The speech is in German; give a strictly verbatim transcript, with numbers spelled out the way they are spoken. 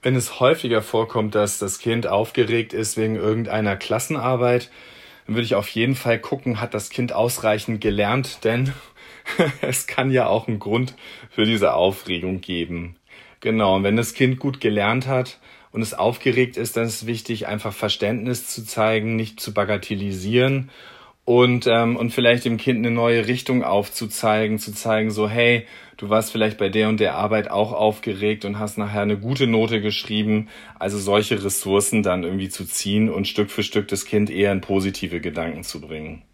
Wenn es häufiger vorkommt, dass das Kind aufgeregt ist wegen irgendeiner Klassenarbeit, dann würde ich auf jeden Fall gucken, hat das Kind ausreichend gelernt, denn es kann ja auch einen Grund für diese Aufregung geben. Genau, und wenn das Kind gut gelernt hat und es aufgeregt ist, dann ist es wichtig, einfach Verständnis zu zeigen, nicht zu bagatellisieren und ähm, und vielleicht dem Kind eine neue Richtung aufzuzeigen, zu zeigen so, hey, du warst vielleicht bei der und der Arbeit auch aufgeregt und hast nachher eine gute Note geschrieben. Also solche Ressourcen dann irgendwie zu ziehen und Stück für Stück das Kind eher in positive Gedanken zu bringen.